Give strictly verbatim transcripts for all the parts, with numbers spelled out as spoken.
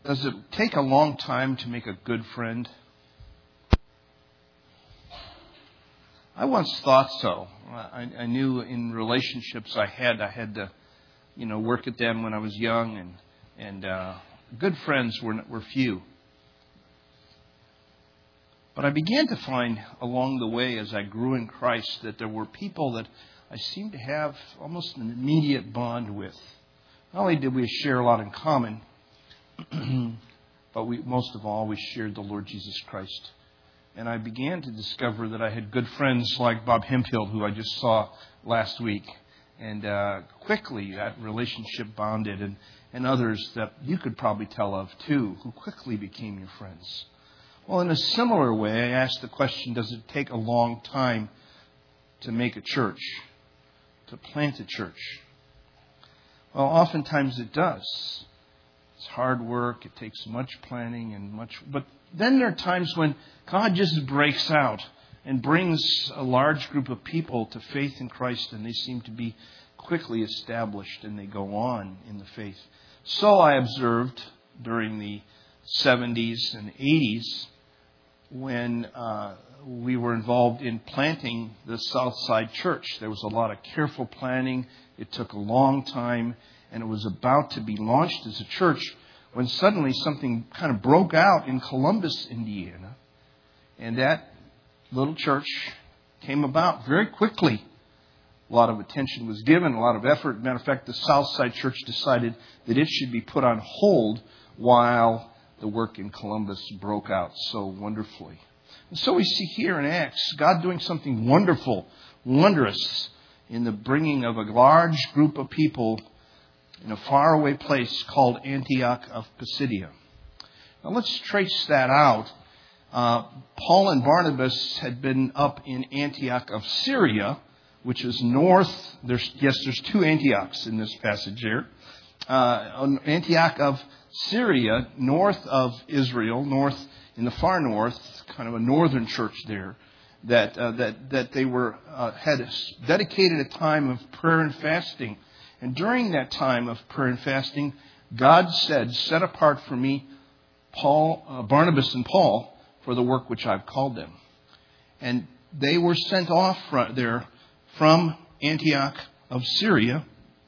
Does it take a long time to make a good friend? I once thought so. I, I knew in relationships I had, I had to, you know, work at them when I was young, and and uh, good friends were were few. But I began to find along the way, as I grew in Christ, that there were people that I seemed to have almost an immediate bond with. Not only did we share a lot in common, but we, most of all, we shared the Lord Jesus Christ. And I began to discover that I had good friends like Bob Hemphill, who I just saw last week. And uh, quickly that relationship bonded, and, and others that you could probably tell of too, who quickly became your friends. Well, in a similar way, I asked the question, does it take a long time to make a church, to plant a church? Well, oftentimes it does. It's hard work. It takes much planning and much. But then there are times when God just breaks out and brings a large group of people to faith in Christ, and they seem to be quickly established, and they go on in the faith. So I observed during the seventies and eighties when uh, we were involved in planting the Southside Church. There was a lot of careful planning. It took a long time, and it was about to be launched as a church when suddenly something kind of broke out in Columbus, Indiana. And that little church came about very quickly. A lot of attention was given, a lot of effort. Matter of fact, the Southside Church decided that it should be put on hold while the work in Columbus broke out so wonderfully. And so we see here in Acts, God doing something wonderful, wondrous, in the bringing of a large group of people in a faraway place called Antioch of Pisidia. Now let's trace that out. Uh, Paul and Barnabas had been up in Antioch of Syria, which is north. There's, yes, there's two Antiochs in this passage here. Uh, Antioch of Syria, north of Israel, north in the far north, kind of a northern church there, that uh, that that they were uh, had dedicated a time of prayer and fasting. And during that time of prayer and fasting, God said, "Set apart for me, Paul, uh, Barnabas, and Paul for the work which I've called them." And they were sent off from there from Antioch of Syria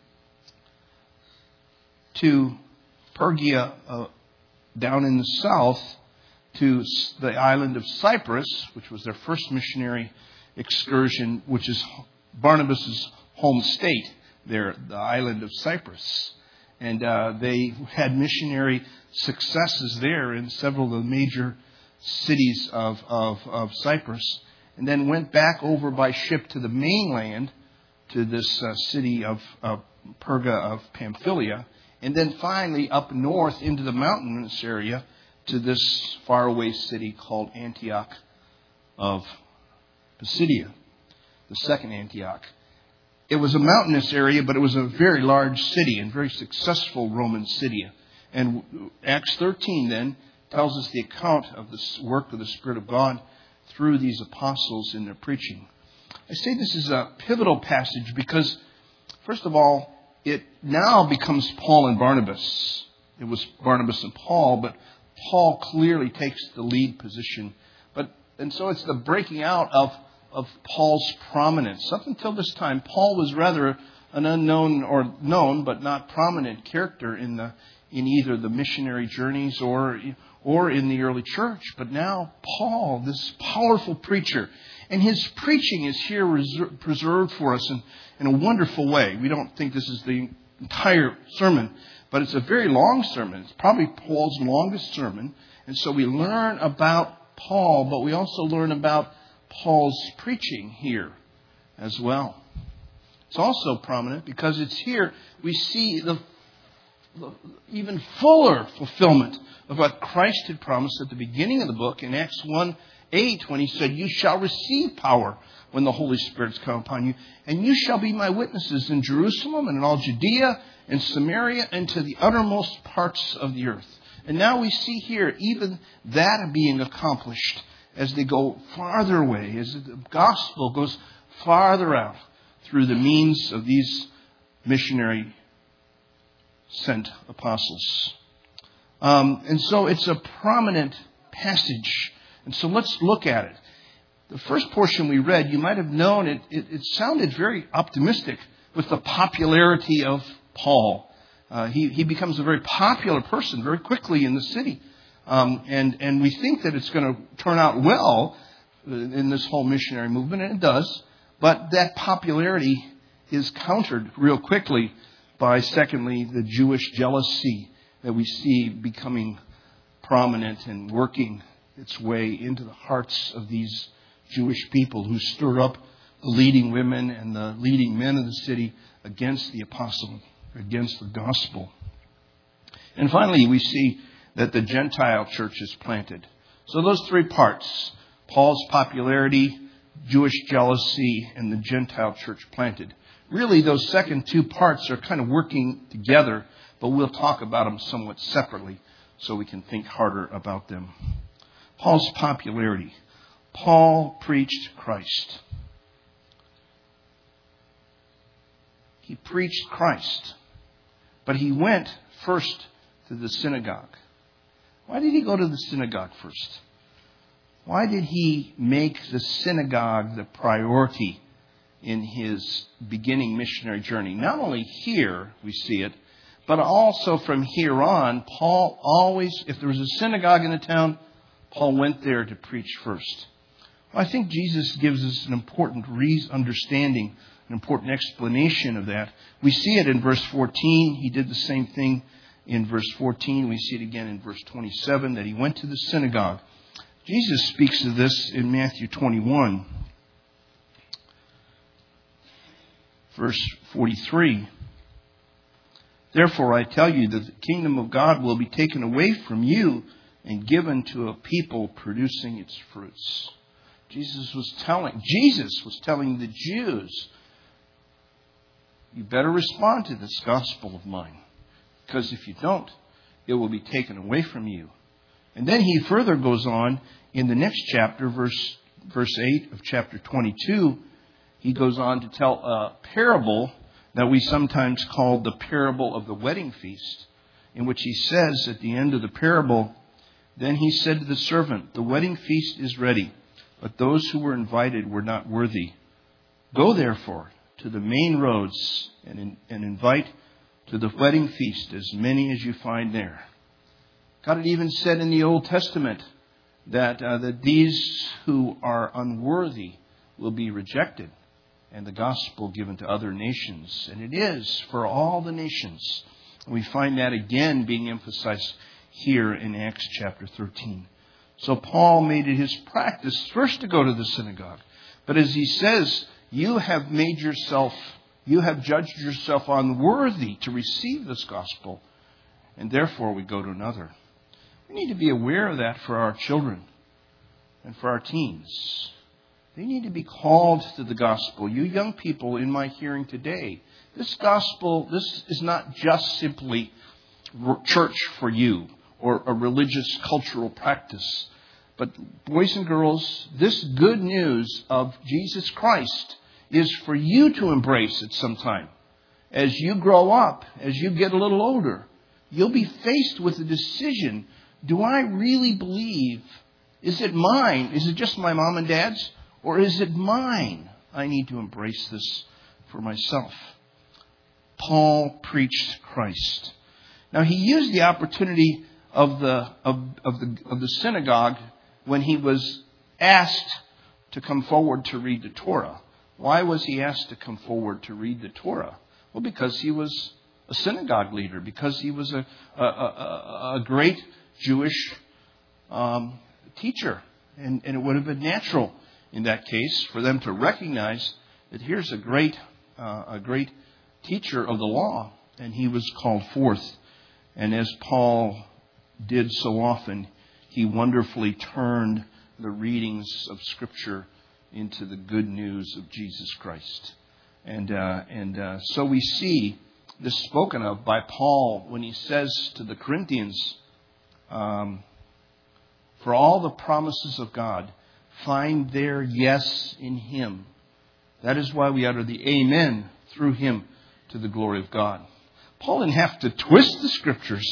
to Pergia, uh, down in the south, to the island of Cyprus, which was their first missionary excursion, which is Barnabas' home state there, the island of Cyprus. And uh, they had missionary successes there in several of the major cities of, of, of Cyprus, and then went back over by ship to the mainland, to this uh, city of, of Perga of Pamphylia, and then finally up north into the mountainous area to this faraway city called Antioch of Pisidia, the second Antioch. It was a mountainous area, but it was a very large city and very successful Roman city. And Acts thirteen then tells us the account of the work of the Spirit of God through these apostles in their preaching. I say this is a pivotal passage because, first of all, it now becomes Paul and Barnabas. It was Barnabas and Paul, but Paul clearly takes the lead position. But and so it's the breaking out of, of Paul's prominence. Up until this time, Paul was rather an unknown or known but not prominent character in the in either the missionary journeys or or in the early church. But now Paul, this powerful preacher, and his preaching is here reser- preserved for us in, in a wonderful way. We don't think this is the entire sermon, but it's a very long sermon. It's probably Paul's longest sermon. And so we learn about Paul, but we also learn about Paul's preaching here as well. It's also prominent because it's here we see the even fuller fulfillment of what Christ had promised at the beginning of the book in Acts one eight, when he said, "You shall receive power when the Holy Spirit's come upon you, and you shall be my witnesses in Jerusalem and in all Judea and Samaria and to the uttermost parts of the earth." And now we see here even that being accomplished as they go farther away, as the gospel goes farther out through the means of these missionary sent apostles. Um, and so it's a prominent passage. And so let's look at it. The first portion we read, you might have known it, it, it sounded very optimistic with the popularity of Paul. Uh, he, he becomes a very popular person very quickly in the city. Um, and, and we think that it's going to turn out well in this whole missionary movement, and it does. But that popularity is countered real quickly by, secondly, the Jewish jealousy that we see becoming prominent and working its way into the hearts of these Jewish people who stir up the leading women and the leading men of the city against the apostle, against the gospel. And finally, we see that the Gentile church is planted. So those three parts, Paul's popularity, Jewish jealousy, and the Gentile church planted. Really, those second two parts are kind of working together, but we'll talk about them somewhat separately so we can think harder about them. Paul's popularity. Paul preached Christ. He preached Christ. But he went first to the synagogue. Why did he go to the synagogue first? Why did he make the synagogue the priority in his beginning missionary journey? Not only here we see it, but also from here on, Paul always, if there was a synagogue in a town, Paul went there to preach first. Well, I think Jesus gives us an important reason, understanding, an important explanation of that. We see it in verse fourteen. He did the same thing in verse fourteen. We see it again in verse twenty-seven, that he went to the synagogue. Jesus speaks of this in Matthew twenty-one, verse forty-three. Therefore, I tell you that the kingdom of God will be taken away from you and given to a people producing its fruits. Jesus was telling, Jesus was telling the Jews, you better respond to this gospel of mine, because if you don't, it will be taken away from you. And then he further goes on in the next chapter, verse verse eight of chapter twenty-two. He goes on to tell a parable that we sometimes call the parable of the wedding feast, in which he says at the end of the parable, then he said to the servant, the wedding feast is ready, but those who were invited were not worthy. Go therefore to the main roads and, in, and invite to the wedding feast as many as you find there. God had even said in the Old Testament that, uh, that these who are unworthy will be rejected and the gospel given to other nations. And it is for all the nations. We find that again being emphasized here in Acts chapter thirteen. So Paul made it his practice first to go to the synagogue. But as he says, you have made yourself, you have judged yourself unworthy to receive this gospel, and therefore we go to another. We need to be aware of that for our children and for our teens. They need to be called to the gospel. You young people in my hearing today, this gospel, this is not just simply church for you or a religious cultural practice. But boys and girls, this good news of Jesus Christ is for you to embrace at some time. As you grow up, as you get a little older, you'll be faced with the decision, do I really believe? Is it mine? Is it just my mom and dad's? Or is it mine? I need to embrace this for myself. Paul preached Christ. Now he used the opportunity of the of, of the of the synagogue when he was asked to come forward to read the Torah. Why was he asked to come forward to read the Torah? Well, because he was a synagogue leader, because he was a a, a, a great Jewish um, teacher, and, and it would have been natural in that case for them to recognize that here's a great uh, a great teacher of the law, and he was called forth. And as Paul did so often, he wonderfully turned the readings of Scripture into the good news of Jesus Christ. And uh, and uh, so we see this spoken of by Paul when he says to the Corinthians, um, for all the promises of God, find their yes in Him. That is why we utter the amen through Him to the glory of God. Paul didn't have to twist the Scriptures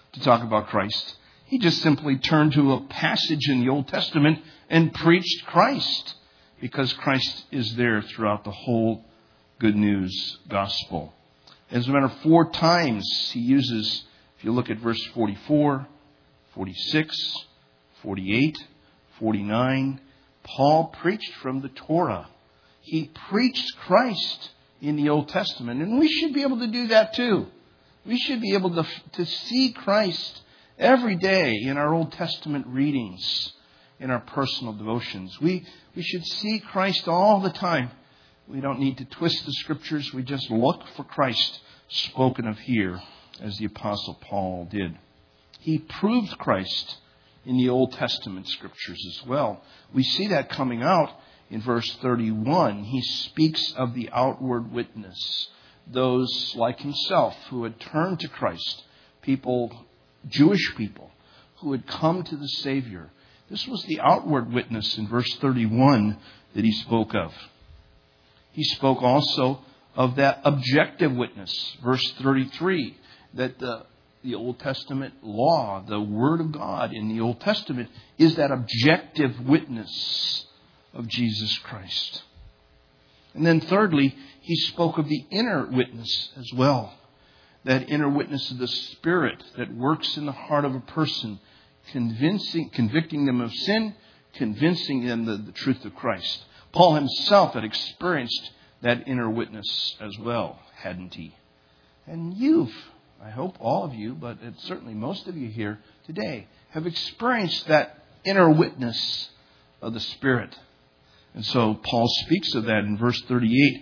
to talk about Christ. He just simply turned to a passage in the Old Testament and preached Christ, because Christ is there throughout the whole good news gospel. As a matter of four times he uses, if you look at verse forty-four, forty-six, forty-eight, forty-nine, Paul preached from the Torah. He preached Christ in the Old Testament. And we should be able to do that too. We should be able to, to see Christ every day in our Old Testament readings, in our personal devotions. We, we should see Christ all the time. We don't need to twist the Scriptures. We just look for Christ spoken of here, as the Apostle Paul did. He proved Christ in the Old Testament Scriptures as well. We see that coming out in verse thirty-one. He speaks of the outward witness, those like himself who had turned to Christ, people, Jewish people, who had come to the Savior. This was the outward witness in verse thirty-one that he spoke of. He spoke also of that objective witness, verse thirty-three, that the, the Old Testament law, the Word of God in the Old Testament, is that objective witness of Jesus Christ. And then thirdly, he spoke of the inner witness as well. That inner witness of the Spirit that works in the heart of a person, convincing, convicting them of sin, convincing them the, the truth of Christ. Paul himself had experienced that inner witness as well, hadn't he? And you've, I hope all of you, but certainly most of you here today, have experienced that inner witness of the Spirit. And so Paul speaks of that in verse thirty-eight.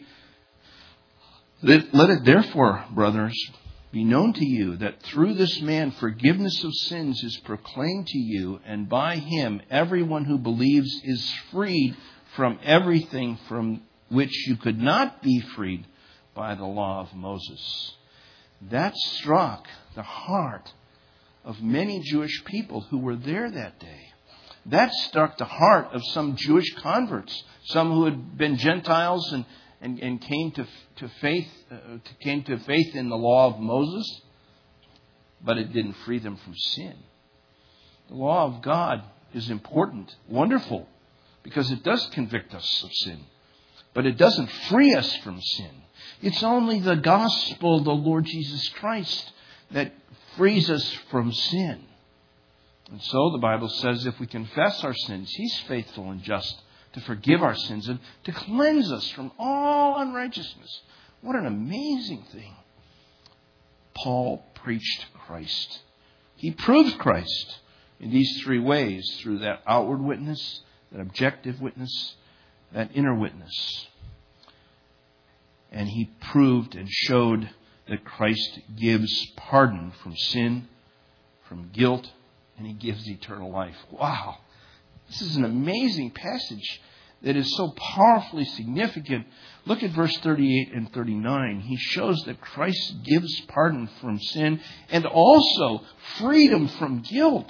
Let, let it therefore, brothers, be known to you that through this man forgiveness of sins is proclaimed to you, and by him everyone who believes is freed from everything from which you could not be freed by the law of Moses. That struck the heart of many Jewish people who were there that day. That struck the heart of some Jewish converts, some who had been Gentiles and, and, and came to, to faith, uh, came to faith in the law of Moses, but it didn't free them from sin. The law of God is important, wonderful, because it does convict us of sin. But it doesn't free us from sin. It's only the gospel of the Lord Jesus Christ that frees us from sin. And so the Bible says if we confess our sins, He's faithful and just to forgive our sins and to cleanse us from all unrighteousness. What an amazing thing. Paul preached Christ. He proved Christ in these three ways, through that outward witness, that objective witness, that inner witness. And he proved and showed that Christ gives pardon from sin, from guilt, and He gives eternal life. Wow. This is an amazing passage that is so powerfully significant. Look at verse thirty-eight and thirty-nine. He shows that Christ gives pardon from sin and also freedom from guilt.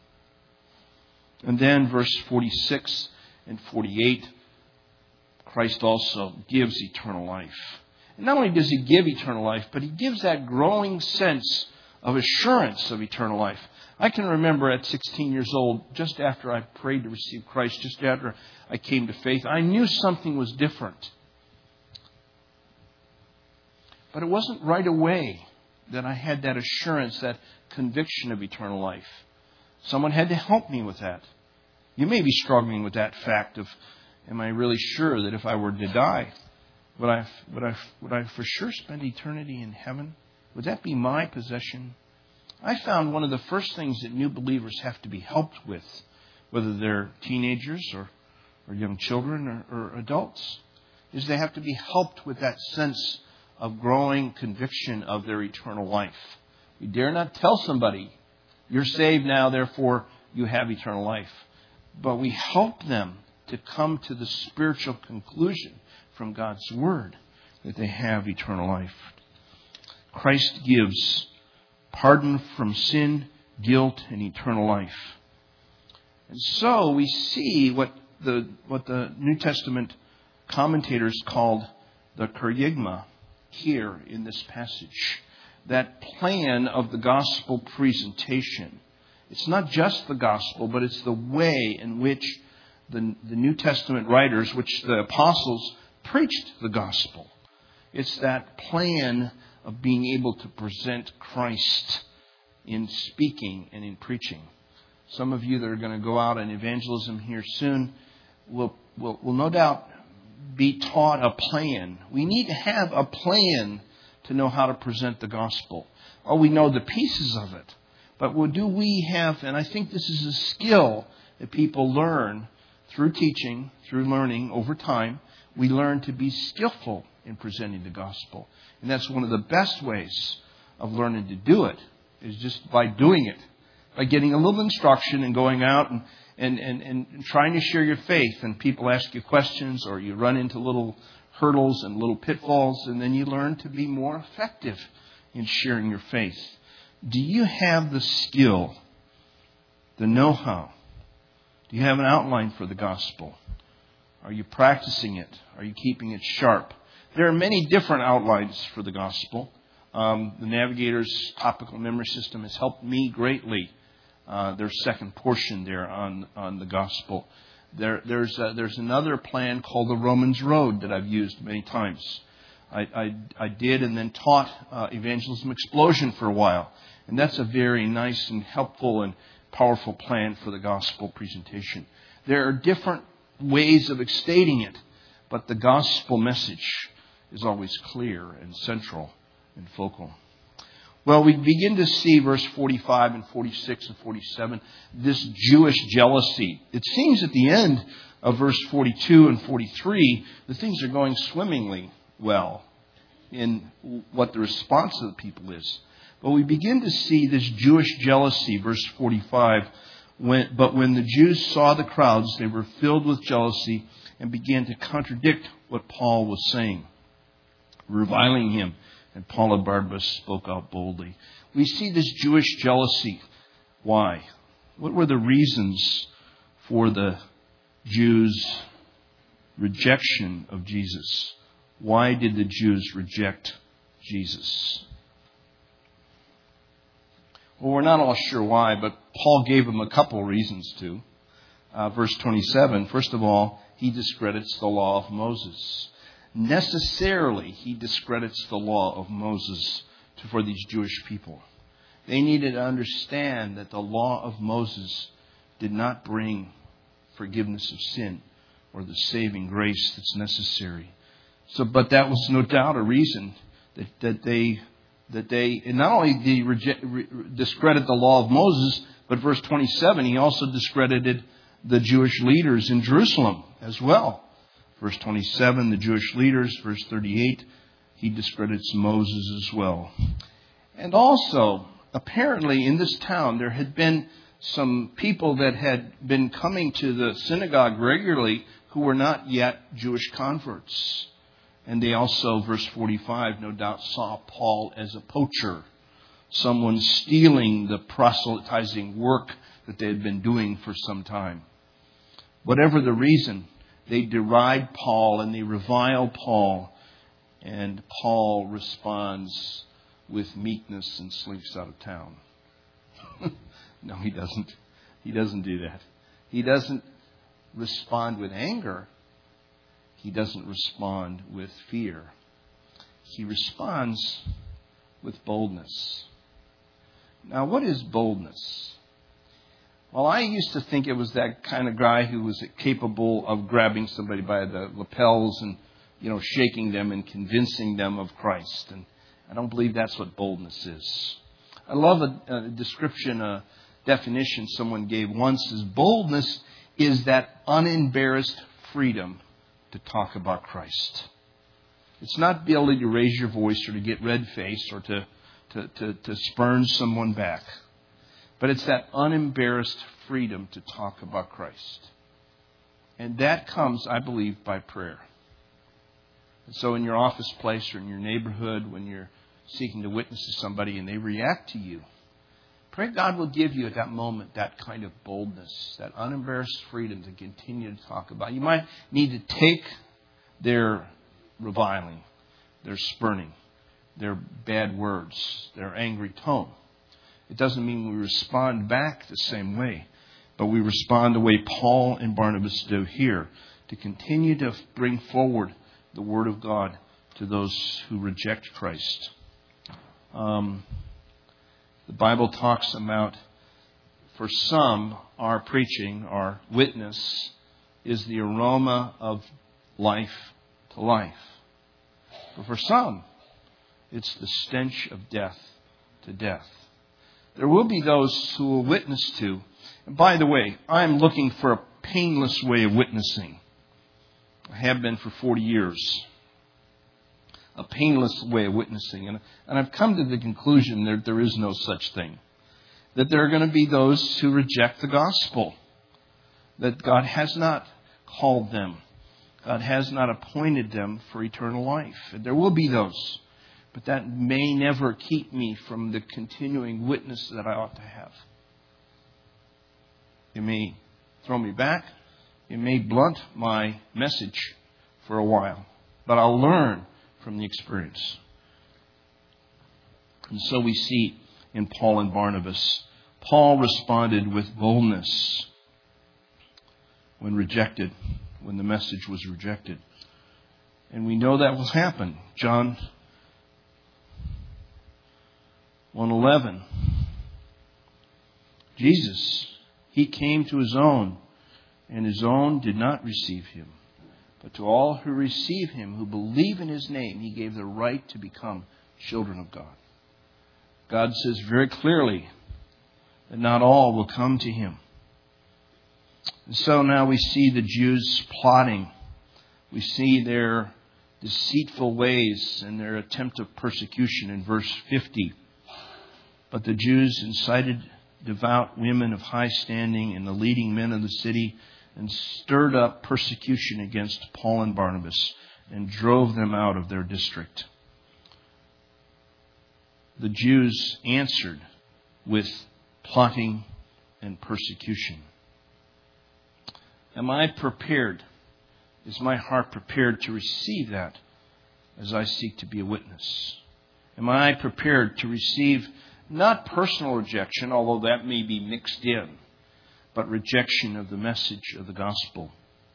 And then verse forty-six and forty-eight, Christ also gives eternal life. And not only does He give eternal life, but He gives that growing sense of assurance of eternal life. I can remember at sixteen years old, just after I prayed to receive Christ, just after I came to faith, I knew something was different. But it wasn't right away that I had that assurance, that conviction of eternal life. Someone had to help me with that. You may be struggling with that fact of, am I really sure that if I were to die, would I, would I, would I for sure spend eternity in heaven? Would that be my possession? I found one of the first things that new believers have to be helped with, whether they're teenagers or, or young children or, or adults, is they have to be helped with that sense of growing conviction of their eternal life. We dare not tell somebody, you're saved now, therefore you have eternal life. But we help them to come to the spiritual conclusion from God's Word that they have eternal life. Christ gives pardon from sin, guilt, and eternal life. And so we see what the what the New Testament commentators called the kerygma here in this passage. that plan of the gospel presentation. It's not just the gospel, but it's the way in which the, the New Testament writers, which the apostles, preached the gospel. It's that plan of being able to present Christ in speaking and in preaching. Some of you that are going to go out on evangelism here soon will, will, will no doubt be taught a plan. We need to have a plan to know how to present the gospel. Oh, we know the pieces of it. But what do we have, and I think this is a skill that people learn through teaching, through learning over time. We learn to be skillful in presenting the gospel. And that's one of the best ways of learning to do it, is just by doing it. By getting a little instruction and going out and, and, and, and trying to share your faith. And people ask you questions, or you run into little hurdles and little pitfalls, and then you learn to be more effective in sharing your faith. Do you have the skill, the know-how? Do you have an outline for the gospel? Are you practicing it? Are you keeping it sharp? There are many different outlines for the gospel. Um, the Navigator's topical memory system has helped me greatly. Uh, there's second portion there on, on the gospel. There, there's, uh, there's another plan called the Romans Road that I've used many times. I, I, I did and then taught uh, Evangelism Explosion for a while. And that's a very nice and helpful and powerful plan for the gospel presentation. There are different ways of stating it, but the gospel message is always clear and central and focal. Well, we begin to see verse forty-five and forty-six and forty-seven, this Jewish jealousy. It seems at the end of verse forty-two and forty-three, the things are going swimmingly well in what the response of the people is. But we begin to see this Jewish jealousy, verse forty-five. When, but when the Jews saw the crowds, they were filled with jealousy and began to contradict what Paul was saying, reviling him. And Paul and Barnabas spoke out boldly. We see this Jewish jealousy. Why? What were the reasons for the Jews' rejection of Jesus? Why did the Jews reject Jesus? Well, we're not all sure why, but Paul gave them a couple reasons to. Uh, verse twenty-seven, first of all, he discredits the law of Moses. Necessarily, he discredits the law of Moses to, for these Jewish people. They needed to understand that the law of Moses did not bring forgiveness of sin or the saving grace that's necessary. So, but that was no doubt a reason that, that they that they and not only did he reject, re, discredit the law of Moses, but verse twenty-seven, he also discredited the Jewish leaders in Jerusalem as well. Verse twenty-seven, the Jewish leaders. Verse thirty-eight, he discredits Moses as well. And also, apparently in this town, there had been some people that had been coming to the synagogue regularly who were not yet Jewish converts. And they also, verse forty-five, no doubt saw Paul as a poacher, someone stealing the proselytizing work that they had been doing for some time. Whatever the reason, they deride Paul and they revile Paul. And Paul responds with meekness and slinks out of town. No, he doesn't. He doesn't do that. He doesn't respond with anger. He doesn't respond with fear. He responds with boldness. Now, what is boldness? Well, I used to think it was that kind of guy who was capable of grabbing somebody by the lapels and, you know, shaking them and convincing them of Christ. And I don't believe that's what boldness is. I love a, a description, a definition someone gave once, is boldness is that unembarrassed freedom to talk about Christ. It's not the ability to raise your voice or to get red-faced or to, to, to, to spurn someone back. But it's that unembarrassed freedom to talk about Christ. And that comes, I believe, by prayer. And so in your office place or in your neighborhood, when you're seeking to witness to somebody and they react to you, pray God will give you at that moment that kind of boldness, that unembarrassed freedom to continue to talk about. You might need to take their reviling, their spurning, their bad words, their angry tone. It doesn't mean we respond back the same way, but we respond the way Paul and Barnabas do here, to continue to bring forward the Word of God to those who reject Christ. Um, the Bible talks about, for some, our preaching, our witness, is the aroma of life to life. But for some, it's the stench of death to death. There will be those who will witness to. And by the way, I'm looking for a painless way of witnessing. I have been for forty years. A painless way of witnessing. And, and I've come to the conclusion that there is no such thing. That there are going to be those who reject the gospel. That God has not called them. God has not appointed them for eternal life. And there will be those. But that may never keep me from the continuing witness that I ought to have. It may throw me back. It may blunt my message for a while. But I'll learn from the experience. And so we see in Paul and Barnabas, Paul responded with boldness when rejected, when the message was rejected. And we know that will happen. John one eleven. Jesus, He came to His own, and His own did not receive Him. But to all who receive Him, who believe in His name, He gave the right to become children of God. God says very clearly that not all will come to Him. And so now we see the Jews plotting. We see their deceitful ways and their attempt of persecution in verse fifty. But the Jews incited devout women of high standing and the leading men of the city and stirred up persecution against Paul and Barnabas and drove them out of their district. The Jews answered with plotting and persecution. Am I prepared? Is my heart prepared to receive that as I seek to be a witness? Am I prepared to receive not personal rejection, although that may be mixed in, but rejection of the message of the gospel?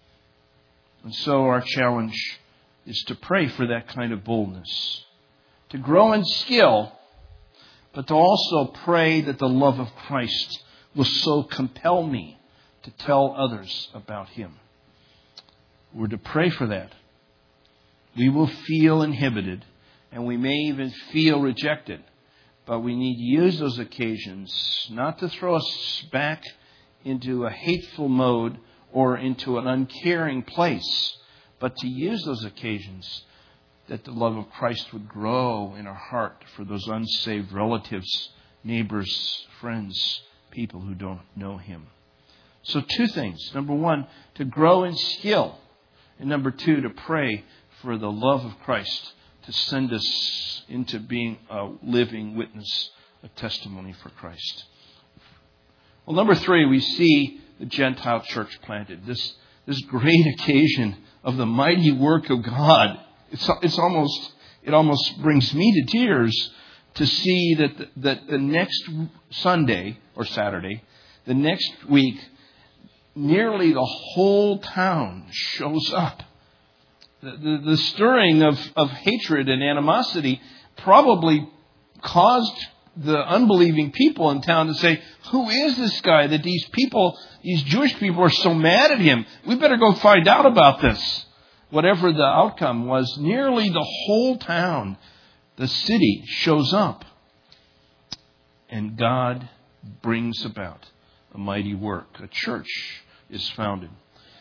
And so our challenge is to pray for that kind of boldness, to grow in skill, but to also pray that the love of Christ will so compel me to tell others about Him. We're to pray for that. We will feel inhibited, and we may even feel rejected, but we need to use those occasions not to throw us back into a hateful mode or into an uncaring place, but to use those occasions that the love of Christ would grow in our heart for those unsaved relatives, neighbors, friends, people who don't know Him. So two things. Number one, to grow in skill. And number two, to pray for the love of Christ to send us into being a living witness, a testimony for Christ. Well, number three, we see the Gentile church planted. This, this great occasion of the mighty work of God. It's, it's almost, it almost brings me to tears to see that the, that the next Sunday or Saturday, the next week, nearly the whole town shows up. The, the, the stirring of, of hatred and animosity probably caused the unbelieving people in town to say, who is this guy that these people, these Jewish people are so mad at him? We better go find out about this. Whatever the outcome was, nearly the whole town, the city, shows up. And God brings about a mighty work. A church is founded.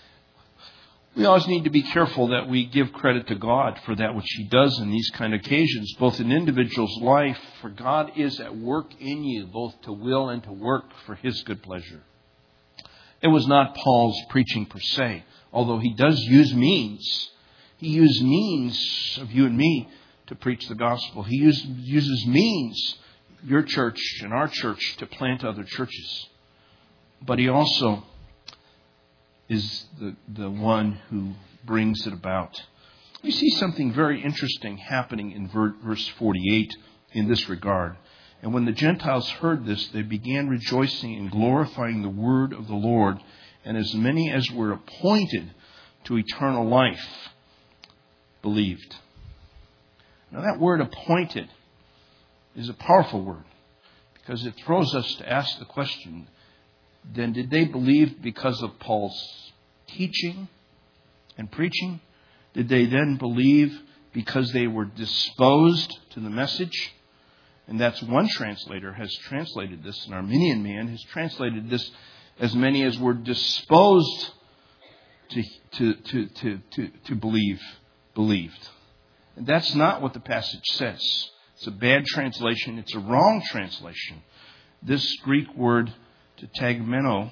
We always need to be careful that we give credit to God for that which He does in these kind of occasions, both in individual's life, for God is at work in you, both to will and to work for His good pleasure. It was not Paul's preaching per se, although he does use means. He used means of you and me to preach the gospel. He used, uses means, your church and our church, to plant other churches. But He also is the, the one who brings it about. We see something very interesting happening in verse forty-eight in this regard. And when the Gentiles heard this, they began rejoicing and glorifying the word of the Lord. And as many as were appointed to eternal life believed. Now that word appointed is a powerful word because it throws us to ask the question, then did they believe because of Paul's teaching and preaching? Did they then believe because they were disposed to the message? And that's one translator has translated this, an Arminian man has translated this, as many as were disposed to, to, to, to, to, to believe, believed. And that's not what the passage says. It's a bad translation. It's a wrong translation. This Greek word, tetagmeno,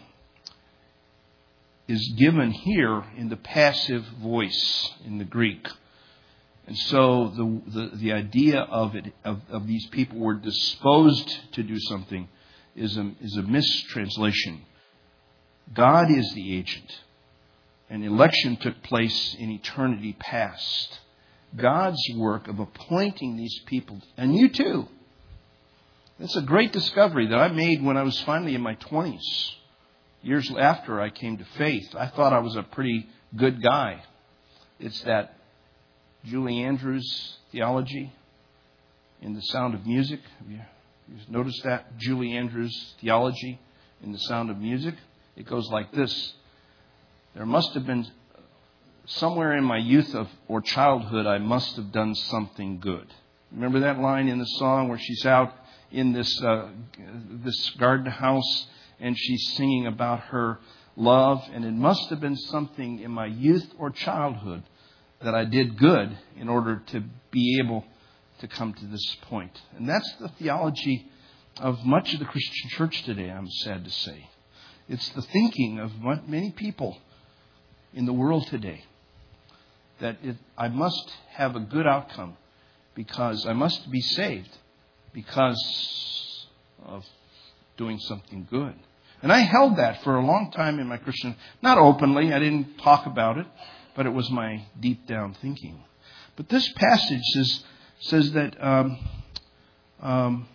is given here in the passive voice in the Greek. And so the the, the idea of it of, of these people were disposed to do something is a, is a mistranslation. God is the agent. And election took place in eternity past. God's work of appointing these people, and you too. It's a great discovery that I made when I was finally in my twenties. Years after I came to faith, I thought I was a pretty good guy. It's that Julie Andrews theology in The Sound of Music. Have you, you noticed that? Julie Andrews theology in The Sound of Music. It goes like this. There must have been somewhere in my youth of, or childhood, I must have done something good. Remember that line in the song where she's out in this uh, this garden house and she's singing about her love, and it must have been something in my youth or childhood that I did good in order to be able to come to this point. And that's the theology of much of the Christian church today, I'm sad to say. It's the thinking of many people in the world today that it, I must have a good outcome because I must be saved because of doing something good. And I held that for a long time in my Christian, not openly, I didn't talk about it, but it was my deep down thinking. But this passage says, says that um, um,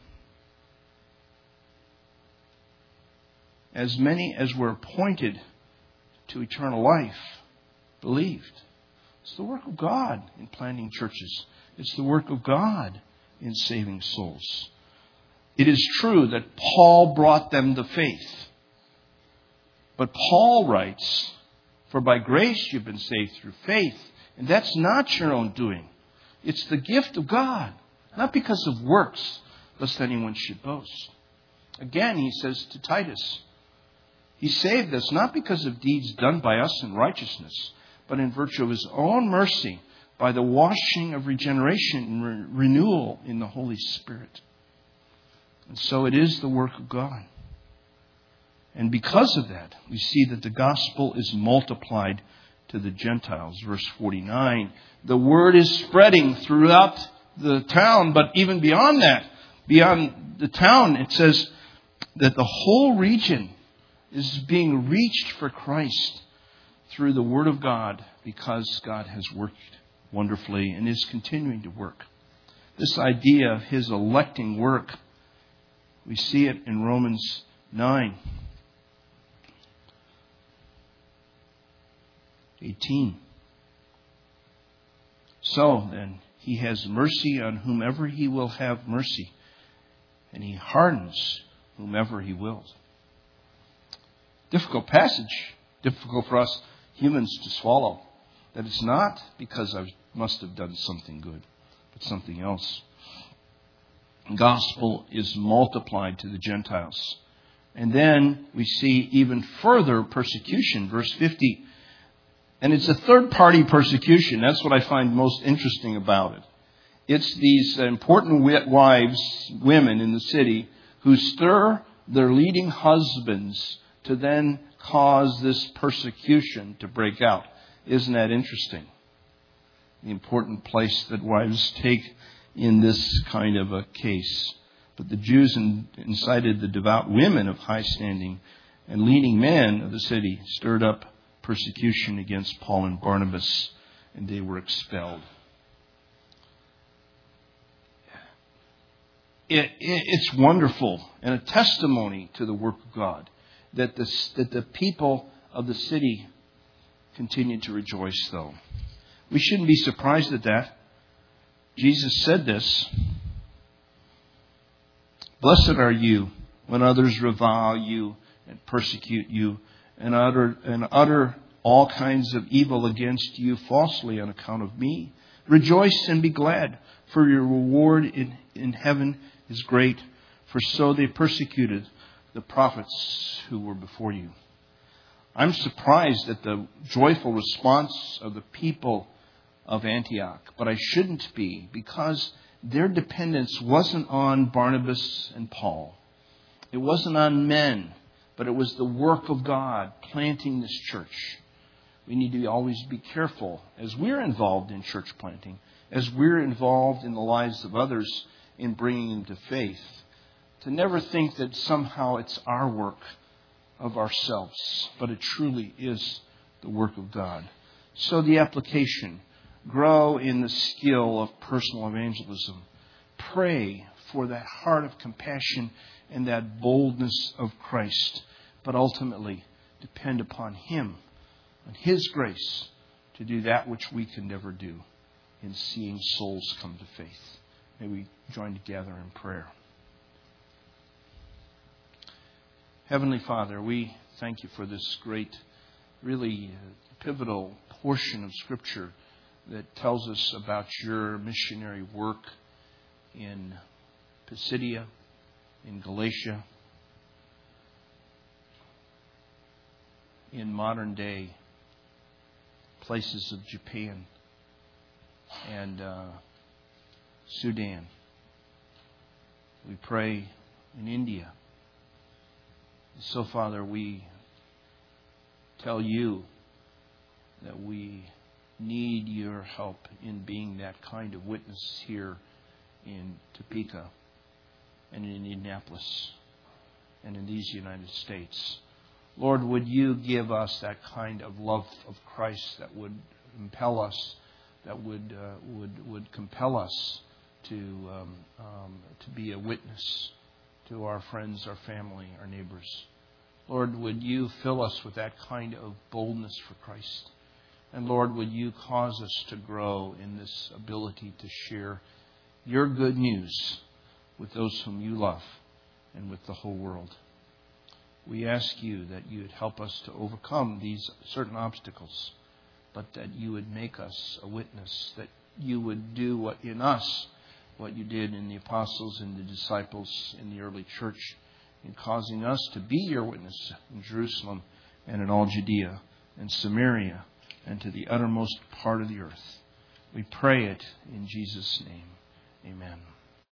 as many as were appointed to eternal life believed. It's the work of God in planting churches. It's the work of God in saving souls. It is true that Paul brought them to faith. But Paul writes, for by grace you've been saved through faith. And that's not your own doing. It's the gift of God. Not because of works, lest anyone should boast. Again, he says to Titus, he saved us not because of deeds done by us in righteousness, but in virtue of his own mercy, by the washing of regeneration and re- renewal in the Holy Spirit. And so it is the work of God. And because of that, we see that the gospel is multiplied to the Gentiles. Verse forty-nine, the word is spreading throughout the town, but even beyond that, beyond the town, it says that the whole region is being reached for Christ through the word of God because God has worked wonderfully and is continuing to work. This idea of his electing work, we see it in Romans nine. eighteen. So then, he has mercy on whomever he will have mercy, and he hardens whomever he wills. Difficult passage, difficult for us humans to swallow. That it's not because I must have done something good, but something else. The gospel is multiplied to the Gentiles. And then we see even further persecution. Verse fifty. And it's a third-party persecution. That's what I find most interesting about it. It's these important wives, women in the city, who stir their leading husbands to then cause this persecution to break out. Isn't that interesting? The important place that wives take in this kind of a case. But the Jews incited the devout women of high standing and leading men of the city, stirred up persecution against Paul and Barnabas. and they were expelled. It, it, it's wonderful and a testimony to the work of God that the, that the people of the city continued to rejoice, though. We shouldn't be surprised at that. Jesus said this, "Blessed are you when others revile you and persecute you and utter, and utter all kinds of evil against you falsely on account of me. Rejoice and be glad, for your reward in, in heaven is great, for so they persecuted the prophets who were before you." I'm surprised at the joyful response of the people of Antioch, but I shouldn't be, because their dependence wasn't on Barnabas and Paul. It wasn't on men, but it was the work of God planting this church. We need to always be careful as we're involved in church planting, as we're involved in the lives of others in bringing them to faith, to never think that somehow it's our work of ourselves, but it truly is the work of God. So the application: grow in the skill of personal evangelism. Pray for that heart of compassion and that boldness of Christ, but ultimately depend upon Him, on His grace, to do that which we can never do in seeing souls come to faith. May we join together in prayer. Heavenly Father, we thank you for this great, really pivotal portion of Scripture that tells us about your missionary work in Pisidia, in Galatia, in modern day places of Japan and uh, Sudan. We pray in India. So, Father, we tell you that we need your help in being that kind of witness here in Topeka and in Indianapolis and in these United States. Lord, would you give us that kind of love of Christ that would impel us, that would uh, would would compel us to um, um, to be a witness to our friends, our family, our neighbors. Lord, would you fill us with that kind of boldness for Christ? And Lord, would you cause us to grow in this ability to share your good news with those whom you love and with the whole world. We ask you that you would help us to overcome these certain obstacles, but that you would make us a witness, that you would do what in us what you did in the apostles and the disciples in the early church, in causing us to be your witness in Jerusalem and in all Judea and Samaria and to the uttermost part of the earth. We pray it in Jesus' name. Amen.